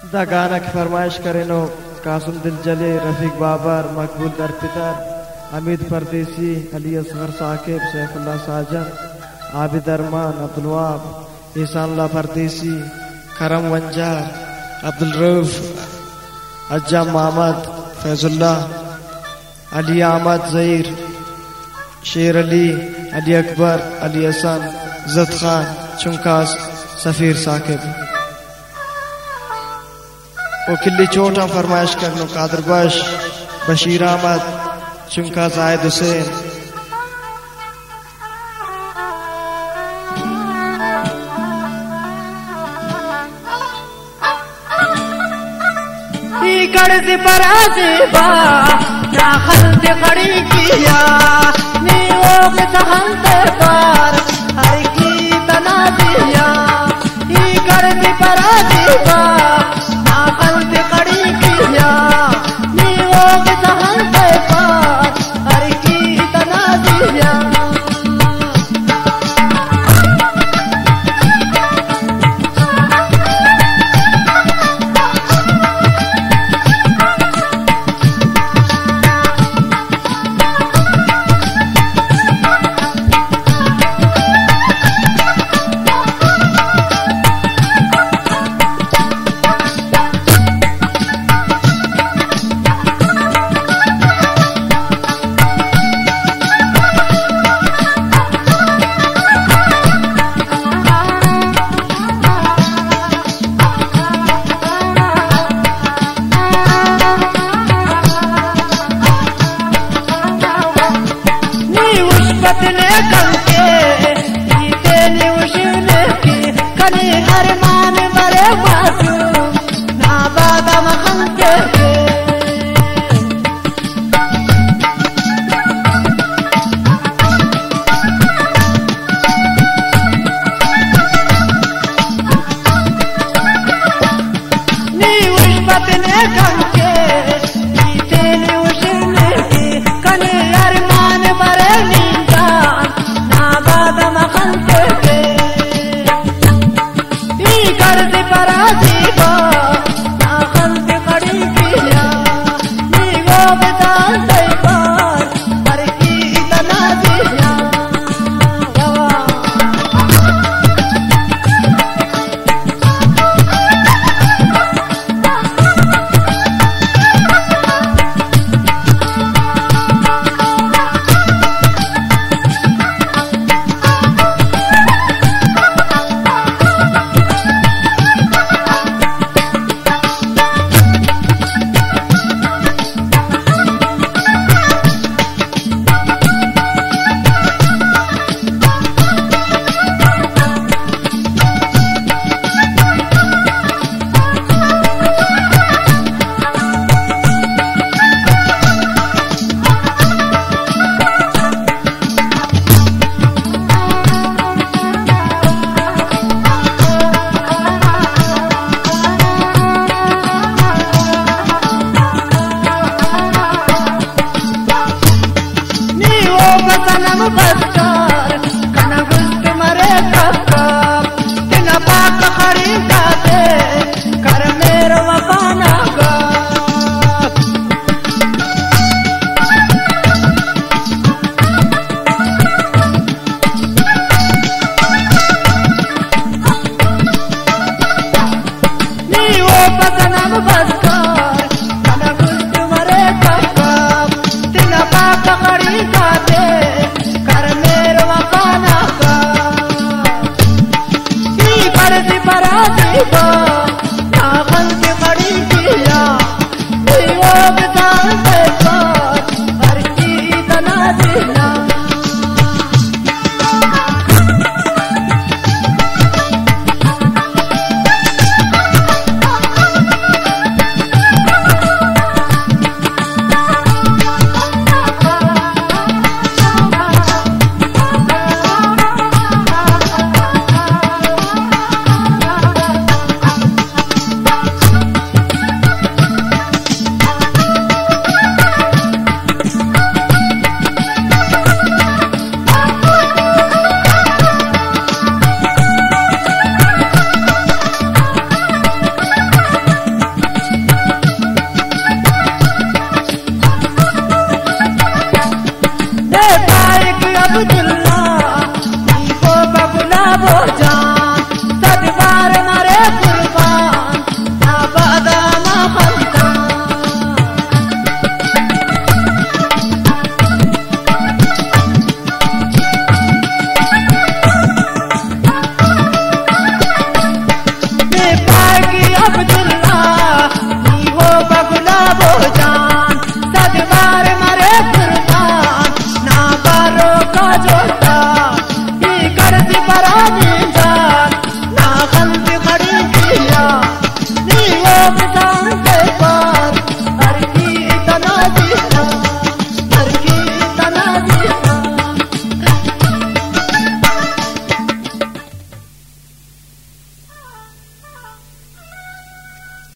दा गाना की फरमाइश करेनो कासुम दिल जले, रफीक बाबर, मकबूल दरपितर, अमीद परदेसी, अली असगर साकिब, सैफुल्लाह साजन, आबिद अरमान, अब्दुल वाब, ईसानुल्लाह परदेसी, करम वंजार, अब्दुल रऊफ, अज्जा मोहम्मद, फैजुल्लाह, अली अहमद ज़हीर, शेर अली, अली अकबर, अली हसन, जद खान, चुंकास, सफीर साकिब। वो किल्ली चोटा फरमाइश करनो कादर बश, बशीर अहमद, चुंका जायद हुसैन। कर्ज पर आज़िबा दाखल से खड़ी किया नीओ के सहंते पर हर की तना दिया। कर्ज पर आज़िबा दाखल से खड़ी किया नीओ के सहंते पर हर की तना दिया। अरमान मरे बाजू ना बाबा मखन के नी उष्पत ने कम के जीते ने उष्ण की कने अरमान मरे नींदा ना बाबा मखन के कर्ज पर आज़िबा दाखल से खड़ी किया नीओ बेदान से पर हर की तना दिया। सनम बस्तर कना गुस्त मरे कब तिना पाक खरीदा दे कर मेरो वफाना गा। नी वो सनम बस्तर कना गुस्त मरे कब तिना पाक खरीदा दे पर आज़िबा दाखल से खड़ी किया नीओ बेदान से पर हर की तना दिया।